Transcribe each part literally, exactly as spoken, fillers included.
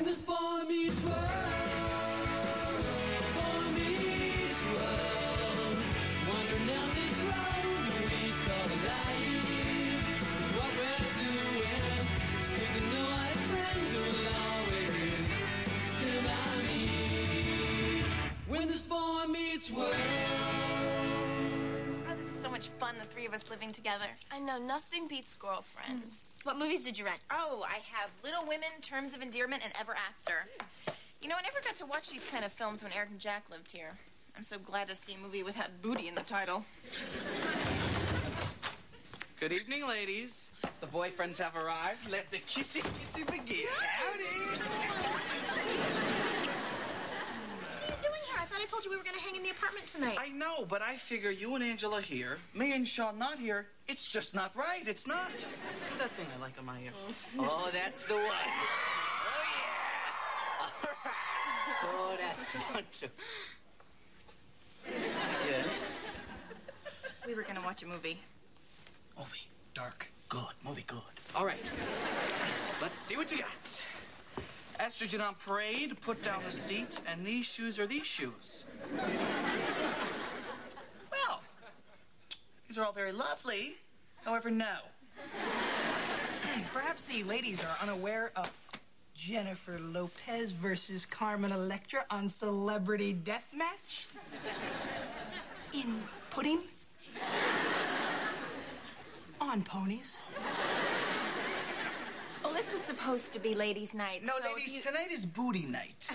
this boy meets world, boy meets world, wandering down this road we call life. What we're doing is kicking no white friends who will always stand by me. When this boy meets world. Oh, this is so much fun, the three of us living together. I know, nothing beats girlfriends. Mm. What movies did you rent? Oh, I have Little Women, Terms of Endearment, and Ever After. You know, I never got to watch these kind of films when Eric and Jack lived here. I'm so glad to see a movie with that booty in the title. Good evening, ladies. The boyfriends have arrived. Let the kissy kissy begin. Howdy. What are you doing here? I thought I told you we were going to hang in the apartment tonight. I know, but I figure you and Angela here, me and Sean not here. It's just not right. It's not. Do that thing I like on my ear. Oh, that's the one. Oh, yeah. All right. Oh, that's fun, too. Yes? We were going to watch a movie. Movie. Dark. Good. Movie good. All right. Let's see what you got. Estrogen on parade, put down the seat, and these shoes are these shoes. Well, these are all very lovely. However, no. Perhaps the ladies are unaware of Jennifer Lopez versus Carmen Electra on Celebrity Deathmatch? In pudding? On ponies? Well, this was supposed to be ladies' night. No, so ladies, you... tonight is booty night.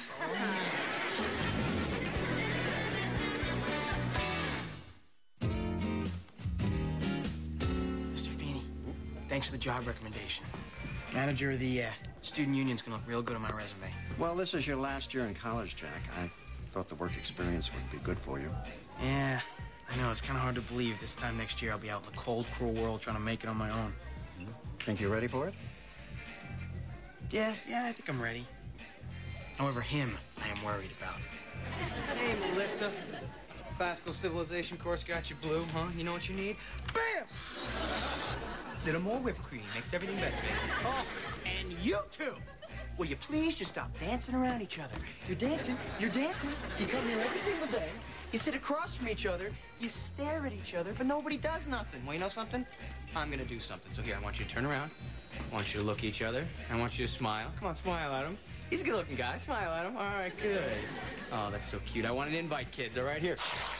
Mister Feeney, thanks for the job recommendation. Manager of the uh, student union's gonna look real good on my resume. Well, this is your last year in college, Jack. I thought the work experience would be good for you. Yeah, I know. It's kind of hard to believe this time next year I'll be out in the cold, cruel world trying to make it on my own. Think you're ready for it? Yeah, yeah, I think I'm ready. However, him, I am worried about. Hey, Melissa. Classical civilization course got you blue, huh? You know what you need? Bam! Little more whipped cream. Makes everything better. Oh, and you two! Will you please just stop dancing around each other? You're dancing, you're dancing. You come here every single day. You sit across from each other. You stare at each other, but nobody does nothing. Well, you know something? I'm gonna do something. So here, I want you to turn around. I want you to look at each other. I want you to smile. Come on, smile at him. He's a good-looking guy. Smile at him. All right, good. Oh, that's so cute. I want to invite kids. All right, here.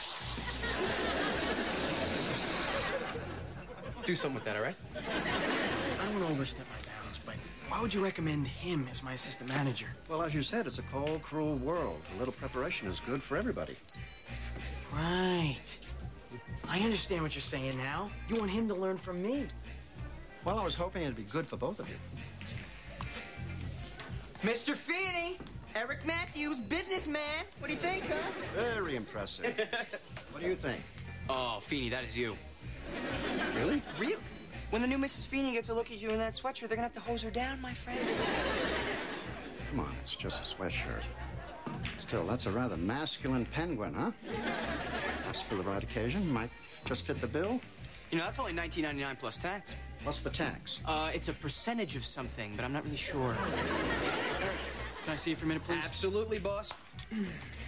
Do something with that, all right? I don't want to overstep my bounds, but why would you recommend him as my assistant manager? Well, as you said, it's a cold, cruel world. A little preparation is good for everybody. Right. I understand what you're saying now. You want him to learn from me. Well, I was hoping it'd be good for both of you. Mister Feeney, Eric Matthews, businessman. What do you think, huh? Very impressive. What do you think? Oh, Feeney, that is you. Really? Really? When the new Missus Feeney gets a look at you in that sweatshirt, they're gonna have to hose her down, my friend. Come on, it's just a sweatshirt. Still, that's a rather masculine penguin, huh? Just for the right occasion, might just fit the bill. You know, that's only nineteen ninety-nine plus tax. What's the tax? Uh, it's a percentage of something, but I'm not really sure. Can I see you for a minute, please? Absolutely, boss. You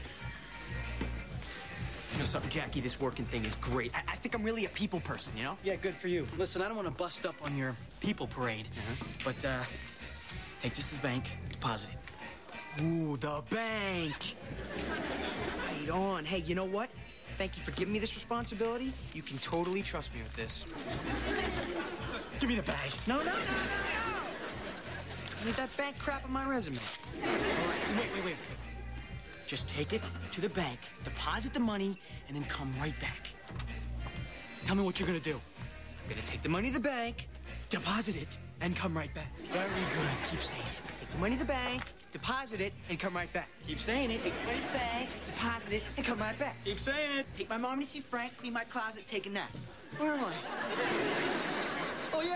know something, Jackie? This working thing is great. I, I think I'm really a people person, you know? Yeah, good for you. Listen, I don't want to bust up on your people parade, Uh-huh. but uh, take this to the bank, deposit it. Ooh, the bank. Right on. Hey, you know what? Thank you for giving me this responsibility. You can totally trust me with this. Give me the bag. No, no, no, no, no! I need that bank crap on my resume. All right, wait, wait, wait. Just take it to the bank, deposit the money, and then come right back. Tell me what you're gonna do. I'm gonna take the money to the bank, Deposit it, and come right back. Very good. Keep saying it. take the money to the bank, deposit it, and come right back. Keep saying it. Take the money to the bank, deposit it, and come right back. Keep saying it. Take my mom to see Frank, clean my closet, take a nap. Where am I? Oh, yeah.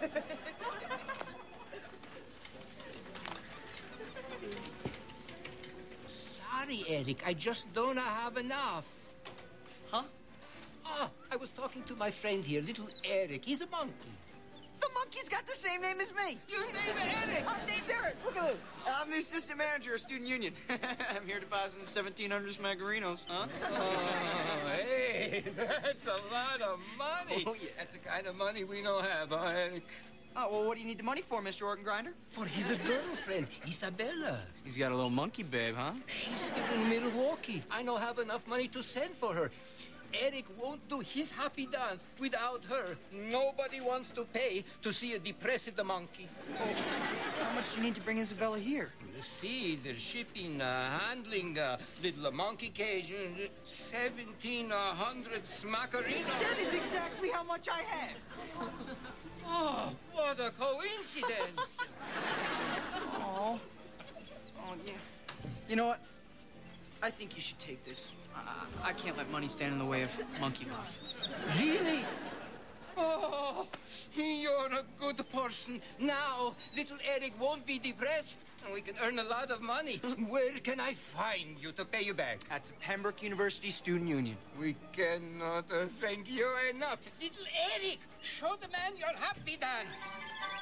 Sorry, Eric. I just don't have enough. Huh? Ah, I was talking to my friend here, little Eric. He's a monkey. The monkey's got the same name as me. Your name is Eric. I'm named Eric. Look at this. I'm the assistant manager of Student Union. I'm here depositing seventeen hundred smaggerinos, huh? Oh, hey, that's a lot of money. Oh, yeah. That's the kind of money we don't have, huh, Eric? Oh, well, what do you need the money for, Mister Organ Grinder? For his girlfriend, Isabella. He's got a little monkey babe, huh? She's still in Milwaukee. I don't have enough money to send for her. Eric won't do his happy dance without her. Nobody wants to pay to see a depressed monkey. How much do you need to bring Isabella here? The seed, the shipping, uh, handling, uh, little monkey cage, uh, seventeen hundred smackerinos. That is exactly how much I have. Oh, what a coincidence. Oh. Oh, yeah. You know what? I think you should take this. I, I can't let money stand in the way of monkey love. Really? Oh, you're a good person. Now, little Eric won't be depressed, and we can earn a lot of money. Where can I find you to pay you back? That's Pembroke University Student Union. We cannot uh, thank you enough. Little Eric, show the man your happy dance.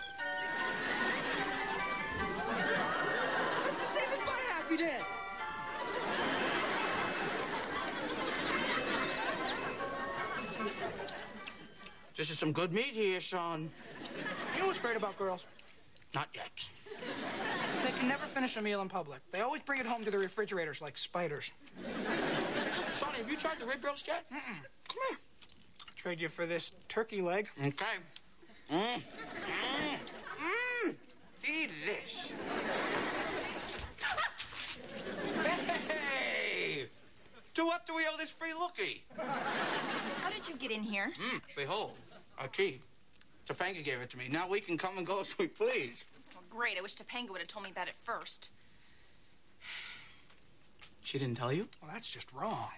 That's the same as my happy dance. This is some good meat here, Sean. You know what's great about girls? Not yet. They can never finish a meal in public. They always bring it home to the refrigerators like spiders. Shawnee, have you tried the rib roast yet? Mm-mm. Come here. Trade you for this turkey leg. Okay. Mmm. Mmm. Mmm. Delish. Hey! To what do we owe this free lookie? How did you get in here? Hmm, behold, our key. Topanga gave it to me. Now we can come and go as we please. Well, great. I wish Topanga would have told me about it first. She didn't tell you? Well, that's just wrong.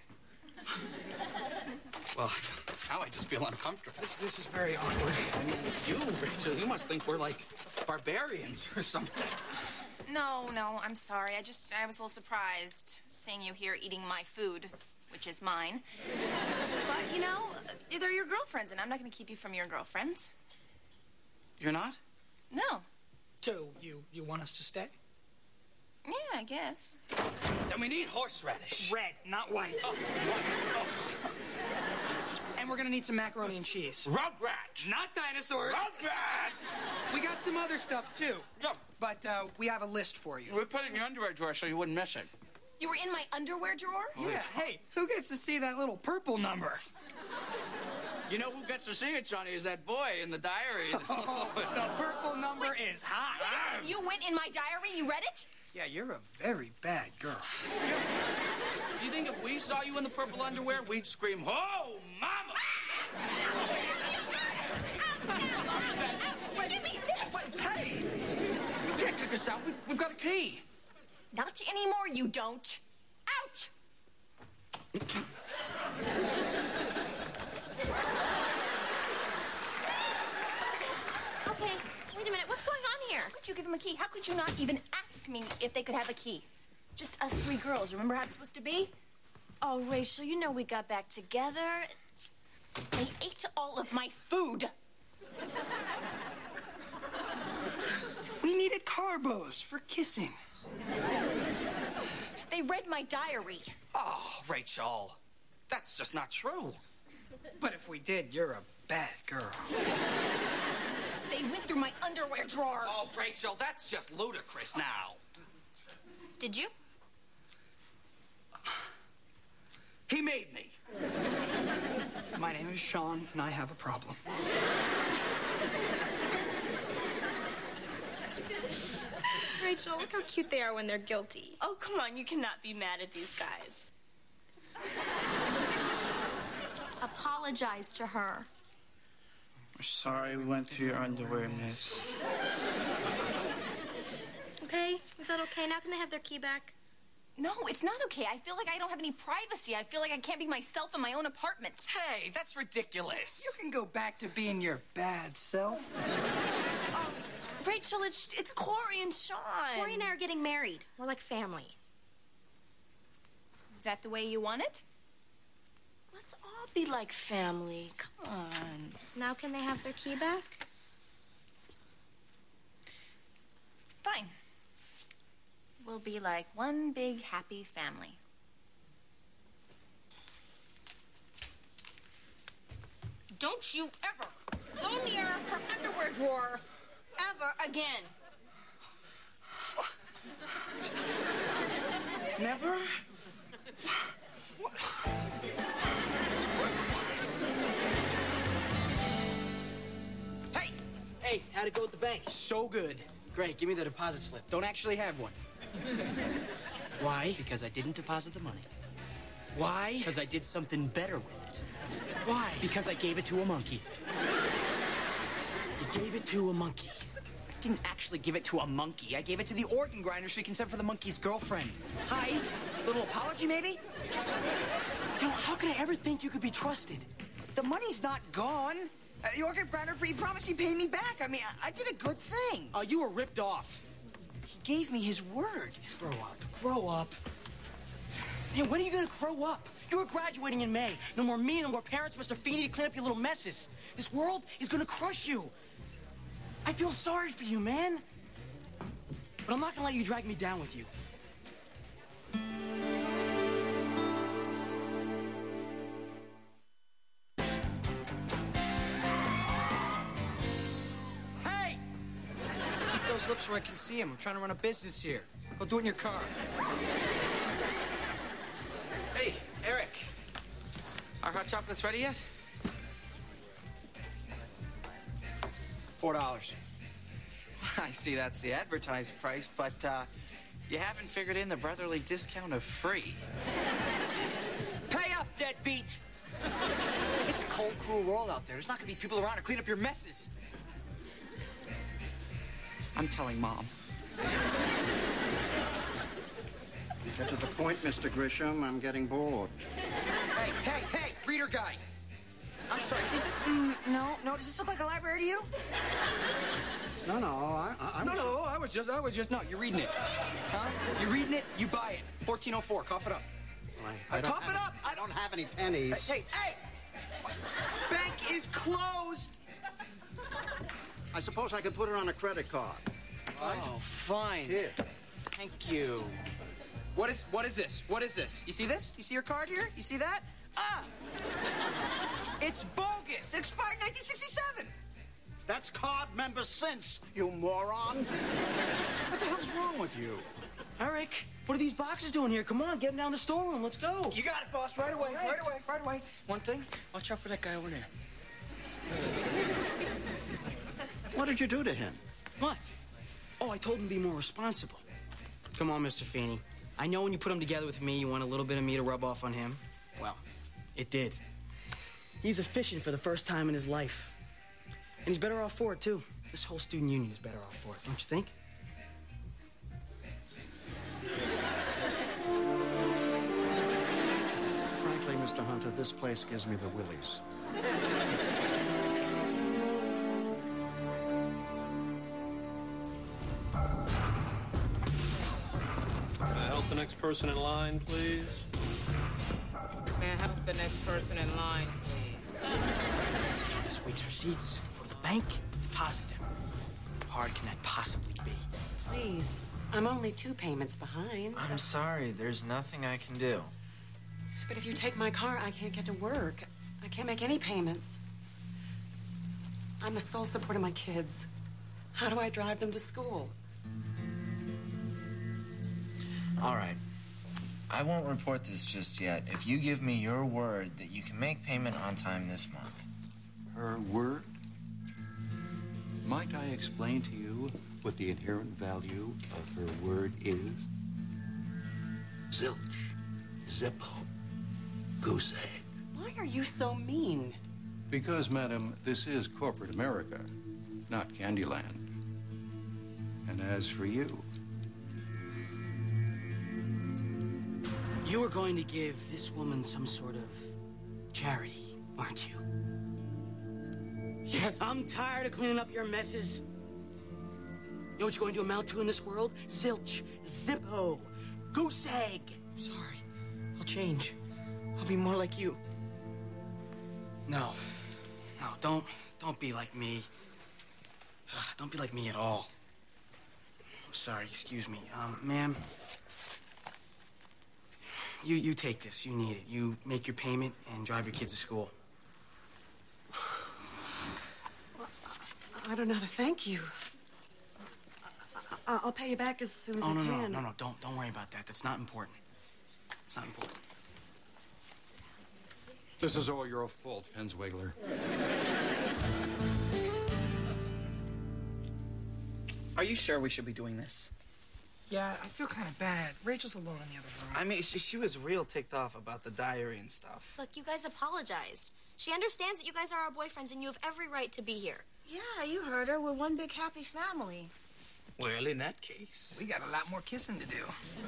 Well, now I just feel uncomfortable. This, this is very awkward. I mean, you, Rachel, you must think we're like barbarians or something. No, no, I'm sorry. I just, I was a little surprised seeing you here eating my food, which is mine. But, you know, they're your girlfriends, and I'm not going to keep you from your girlfriends. You're not? No. So, you, you want us to stay? Yeah, I guess. Then we need horseradish. Red, not white. Oh, oh. And we're gonna need some macaroni and cheese. Rugrats! Not dinosaurs. Rugrats! We got some other stuff, too. Yeah. But uh, we have a list for you. We put it in your underwear drawer so you wouldn't miss it. You were in my underwear drawer? Yeah, hey, who gets to see that little purple number? You know who gets to see it, Johnny, is that boy in the diary. Oh, the purple number Wait. is hot. You went in my diary? You read it? Yeah, you're a very bad girl. Do you think if we saw you in the purple underwear, we'd scream, "Oh, mama!" Wait, give me this! Wait, hey! You can't kick us out. We, we've got a key. Not anymore, you don't. Out! Okay, wait a minute. What's going on here? How could you give him a key? How could you not even ask me if they could have a key? Just us three girls. Remember how it's supposed to be? Oh, Rachel, you know we got back together. They ate all of my food. We needed carbos for kissing. They read my diary. Oh, Rachel. That's just not true. But if we did, you're a bad girl. They went through my underwear drawer. Oh, Rachel, that's just ludicrous now. Did you? He made me. My name is Sean, and I have a problem. Rachel, look how cute they are when they're guilty. Oh, come on. You cannot be mad at these guys. Apologize to her. We're sorry we went through your underwear, miss. Okay? Is that okay? Now can they have their key back? No, it's not okay. I feel like I don't have any privacy. I feel like I can't be myself in my own apartment. Hey, that's ridiculous. You can go back to being your bad self. Oh, Rachel, it's, it's Corey and Sean. Corey and I are getting married. We're like family. Is that the way you want it? Let's all be like family. Come on. Now can they have their key back? Fine. We'll be like one big happy family. Don't you ever go near her underwear drawer ever again. Never? Hey! Hey, how'd it go with the bank? So good. Great, give me the deposit slip. Don't actually have one. Why? Because I didn't deposit the money. Why? Because I did something better with it. Why? Because I gave it to a monkey. You gave it to a monkey. I didn't actually give it to a monkey. I gave it to the organ grinder so he can send for the monkey's girlfriend. Hi. Little apology, maybe? You know, how could I ever think you could be trusted? The money's not gone. Uh, the organ grinder, he promised he'd pay me back. I mean, I, I did a good thing. Oh, you were ripped off. He gave me his word. Grow up. Grow up. Man, when are you gonna grow up? You were graduating in May. No more me, no more parents, Mister Feeney to clean up your little messes. This world is gonna crush you. I feel sorry for you, man. But I'm not gonna let you drag me down with you. Hey! Keep those lips where I can see them. I'm trying to run a business here. Go do it in your car. Hey, Eric. Our hot chocolate's ready yet? Four dollars. I see that's the advertised price, but uh, you haven't figured in the brotherly discount of free. Pay up, deadbeat! It's a cold, cruel world out there. There's not gonna be people around to clean up your messes. I'm telling Mom. Get to the point, Mister Grisham. I'm getting bored. Hey, hey, hey, reader guy. I'm sorry, does this... Mm, no, no, does this look like a library to you? No, no, I... I, I No, was... no, I was just, I was just... No, you're reading it. Huh? You're reading it, you buy it. fourteen oh four, cough it up. I, I Uh, don't cough have, it up! I don't have any pennies. Hey, hey, hey! Bank is closed! I suppose I could put it on a credit card. Oh, fine. Here. Thank you. What is, what is this? What is this? You see this? You see your card here? You see that? Ah! It's bogus! It expired in nineteen sixty-seven! That's card member since, you moron. What the hell's wrong with you? Eric, what are these boxes doing here? Come on, get them down the storeroom. Let's go. You got it, boss. Right away. Right, right away. Right away. One thing, watch out for that guy over there. What did you do to him? What? Oh, I told him to be more responsible. Come on, Mister Feeney. I know when you put him together with me, you want a little bit of me to rub off on him. Well, it did. He's efficient for the first time in his life. And he's better off for it, too. This whole student union is better off for it, don't you think? Frankly, Mister Hunter, this place gives me the willies. May I help the next person in line, please? May I help the next person in line, please? This week's receipts, go to the bank, deposit them. How hard can that possibly be? Please, I'm only two payments behind. I'm sorry, there's nothing I can do. But if you take my car, I can't get to work. I can't make any payments. I'm the sole support of my kids. How do I drive them to school? All right. I won't report this just yet if you give me your word that you can make payment on time this month. Her word? Might I explain to you what the inherent value of her word is? Zilch, Zippo, goose egg. Why are you so mean? Because, madam, this is corporate America, not Candyland. And as for you, You were going to give this woman some sort of charity, weren't you? Yes. I'm tired of cleaning up your messes. You know what you're going to amount to in this world? Zilch, Zippo, goose egg. I'm sorry. I'll change. I'll be more like you. No. No, don't, don't be like me. Ugh, don't be like me at all. sorry, excuse me. Um, ma'am, you, you take this. You need it. You make your payment and drive your kids to school. I don't know how to thank you. I I'll pay you back as soon as Oh, I no, no, can. no, no, don't, don't worry about that. That's not important. It's not important. This is all your fault, Fenswiggler. Are you sure we should be doing this? Yeah, I feel kind of bad. Rachel's alone in the other room. I mean, she, she was real ticked off about the diary and stuff. Look, you guys apologized. She understands that you guys are our boyfriends and you have every right to be here. Yeah, you heard her. We're one big happy family. Well, in that case... We got a lot more kissing to do.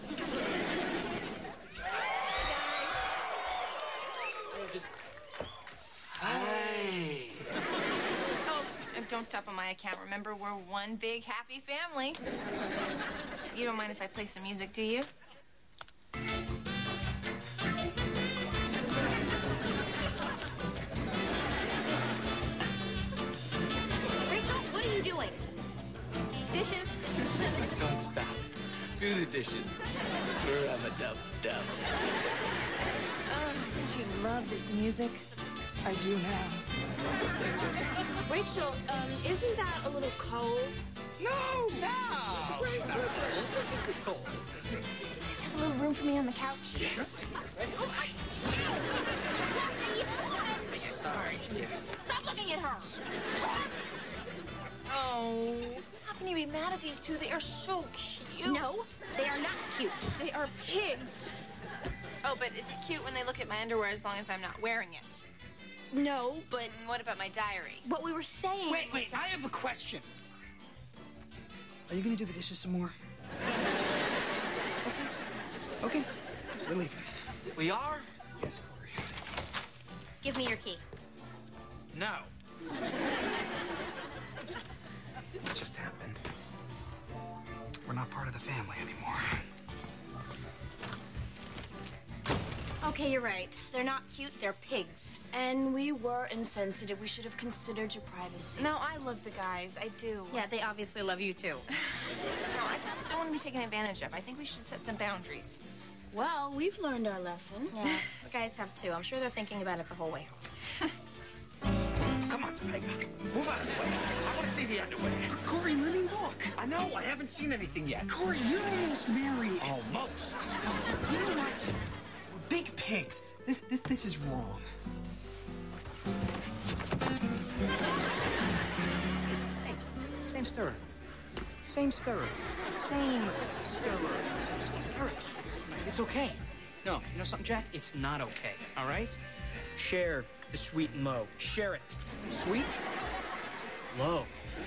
Just... Hey. Oh, and don't stop on my account. Remember, we're one big happy family. You don't mind if I play some music, do you? Rachel, what are you doing? Dishes? Don't stop. Do the dishes. Screw up a dub dub. Oh, don't you love this music? I do now. Rachel, um, isn't that a little cold? No! No! You guys have a little room for me on the couch? Yes. Sorry. Stop looking at her. Oh, how can you be mad at these two? They are so cute. No, they are not cute. They are pigs. Oh, but it's cute when they look at my underwear as long as I'm not wearing it. No, but And what about my diary? what we were saying... Wait, wait, I have a question. Are you gonna do the dishes some more? Okay. Okay. We're leaving. We are? Yes, Corey. Give me your key. No. What just happened? We're not part of the family anymore. Okay, you're right. They're not cute, they're pigs. And we were insensitive. We should have considered your privacy. No, I love the guys. I do. Yeah, they obviously love you too. No, I just don't want to be taken advantage of. I think we should set some boundaries. Well, we've learned our lesson. Yeah, the guys have too. I'm sure they're thinking about it the whole way home. Come on, Topanga. Move out of the way. I want to see the underwear. Corey, let me look. I know. I haven't seen anything yet. Corey, you're almost married. Almost. You know what? We're big pigs. This, this, this is wrong. Hey, same stirrer. Same stirrer. Same stirrer. Eric, it's okay. No, you know something, Jack? It's not okay, all right? Share the sweet and low. Share it. Sweet, low.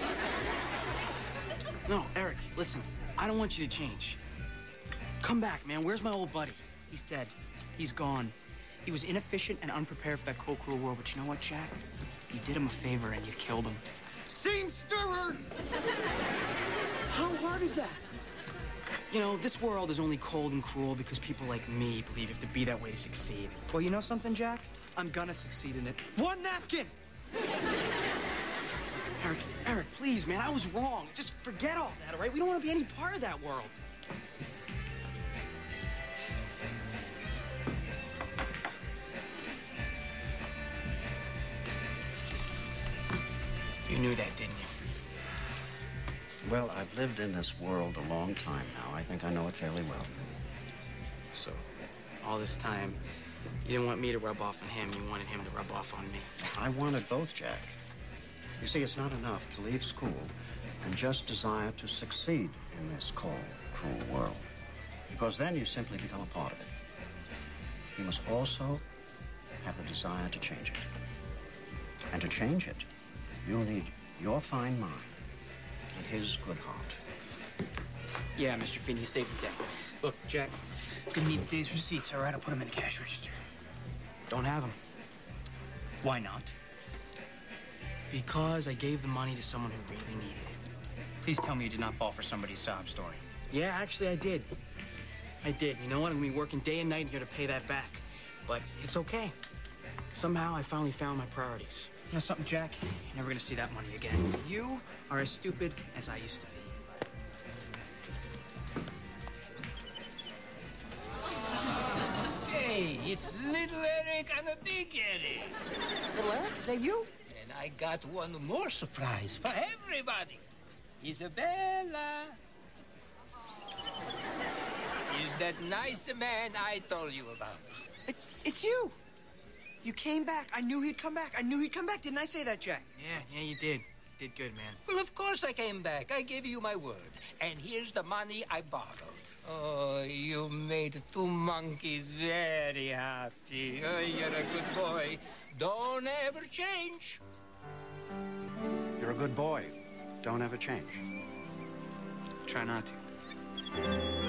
No, Eric, listen. I don't want you to change. Come back, man. Where's my old buddy? He's dead. He's gone. He was inefficient and unprepared for that cold, cruel world. But you know what, Jack? You did him a favor and you killed him. Same stirrer! How hard is that? You know, this world is only cold and cruel because people like me believe you have to be that way to succeed. Well, you know something, Jack? I'm gonna succeed in it. One napkin! Eric, Eric, please, man, I was wrong. Just forget all that, all right? We don't want to be any part of that world. You knew that, didn't you? Well, I've lived in this world a long time now. I think I know it fairly well. So, all this time, you didn't want me to rub off on him. You wanted him to rub off on me. I wanted both, Jack. You see, it's not enough to leave school and just desire to succeed in this cold, cruel world. Because then you simply become a part of it. You must also have the desire to change it. And to change it, you'll need your fine mind and his good heart. Yeah, Mister Finney, you saved the day. Look, Jack, Gonna need today's receipts, all right? I'll put them in the cash register. don't have him. Why not? Because I gave the money to someone who really needed it. Please tell me you did not fall for somebody's sob story. Yeah, actually, I did. I did. You know what? I'm gonna be working day and night here to pay that back. But it's okay. Somehow, I finally found my priorities. You know something, Jack? You're never gonna see that money again. You are as stupid as I used to be. It's little Eric and a big Eric. Little Eric, is that you? And I got one more surprise for everybody. Isabella. Is that nice man I told you about? It's it's you. You came back. I knew he'd come back. I knew he'd come back. Didn't I say that, Jack? Yeah, yeah, you did. You did good, man. Well, of course I came back. I gave you my word. And here's the money I borrowed. Oh, you made two monkeys very happy. Oh, you're a good boy. Don't ever change. You're a good boy. Don't ever change. Try not to.